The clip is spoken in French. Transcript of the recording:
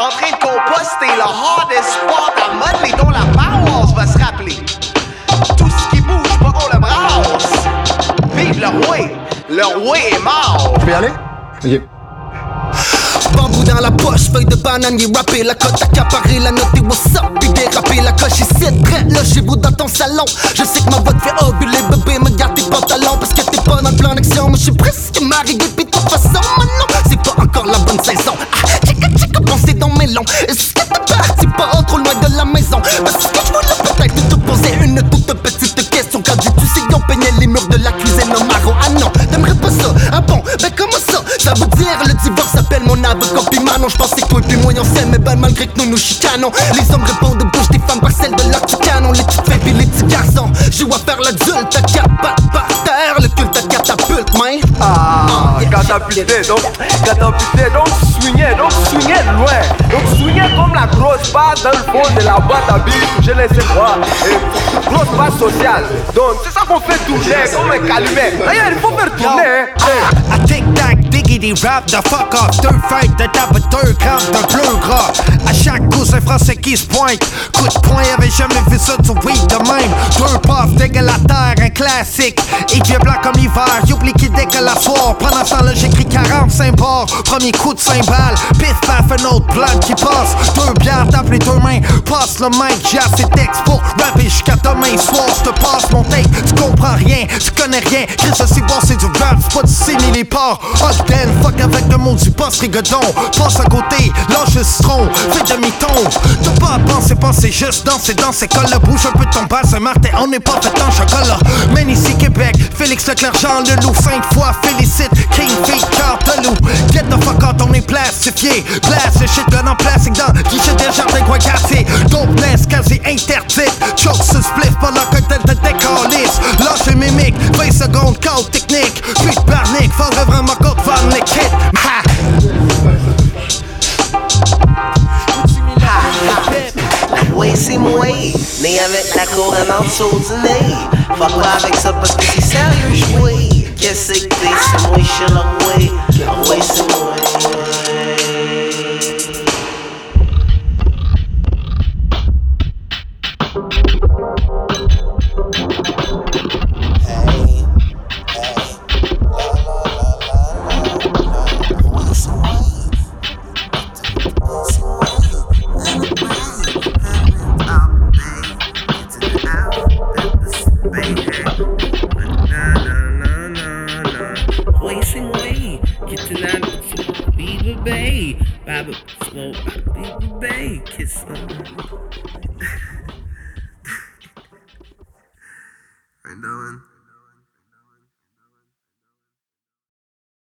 en train de composter le hardest spot à Mudley dont la paroisse va se rappeler. Tout ce qui bouge, pas on le brasse. Vive le roi est mort. Je peux y aller? Ok. Bambou dans la poche, feuille de banane, y rapper la cote accaparée, la note et what's up, puis déraper la coche ici, prêt, logez-vous dans ton salon. Je sais que ma voix te fait ovuler, bébé, me garde tes pantalons, parce que t'es pas dans le plan d'action. Moi j'suis presque marié, puis de toute façon, maintenant, c'est pas encore la bonne saison. Ah, tchika, pensez dans mes longs. Est-ce que t'es parti pas trop loin de la maison? Parce que j'voulais peut-être te poser une toute petite question. Quand du sillon peignait les murs de la cuisine au marron. Ah non, t'aimerais pas ça? Ah bon, ben comment ça? Ça veut dire le divorce s'appelle mon avocat. Puis Manon, j'pensais que toi et puis moi on s'aime, mais ben malgré que nous chicanons. Les hommes répondent de bouche des femmes par celle de leur petit canon. Les petites filles pis les petits garçons joue à faire l'adulte, t'as quatre pattes par terre, le culte à catapulte, man. Catapulté, donc tu swingais de loin. Donc tu swingais comme la grosse basse dans le fond de la boîte à billes, je laissais voir. Grosse basse sociale. Donc c'est ça qu'on fait tourner comme un calumet. D'ailleurs, il faut faire tourner. I tic-tac, diggity rap, the fuck off, deux fêtes de tape, 2 grammes de bleu gras. À chaque coup, c'est français qui se pointe. Coup de poing, avait jamais vu ça du weed de même. 2 puffs, dégueule la terre, un classique. Et vieux blanc comme hiver, y'oublie qui décolle la soir. Pendant ce temps-là, j'écris 45 bars. Premier coup de 5 balles, pif paf, un autre blanc qui passe. 2 bières, tape les 2 mains, passe le mic, j'ai assez texte pour rapper jusqu'à demain soir. Je te passe mon tape, tu comprends rien, tu connais rien. Chris, c'est bon, c'est du rap, c'est pas du simili-port. Hot den, fuck avec le mot du boss rigodon. Passe à côté, lâche le citron, fais demi-ton. T'as pas à penser juste danser dans ces cols. Bouge un peu ton bas, ce Martin, on n'est pas fait en chocolat. Men ici Québec, Félix Leclerc, Jean Leloup, 5 fois félicite, King Feet, Cartelou. Get the fuck out, on est plastifié. Blast le shit gun en plastique dans guichet des jardins quoi quartier. Dopeness quasi interdite, choke ce spliff pendant que t'es de décalisse. Lâche les mimiques, 20 secondes, code technique. Puis barnique, faudrait vraiment qu'on te vende les kits. Oui, c'est moi, né avec la couronne sous du nez. Fuck pas avec ça parce que c'est sérieux joué. Qu'est-ce que c'est moi, je suis là, oui. Oui, c'est moi. Right, Dylan.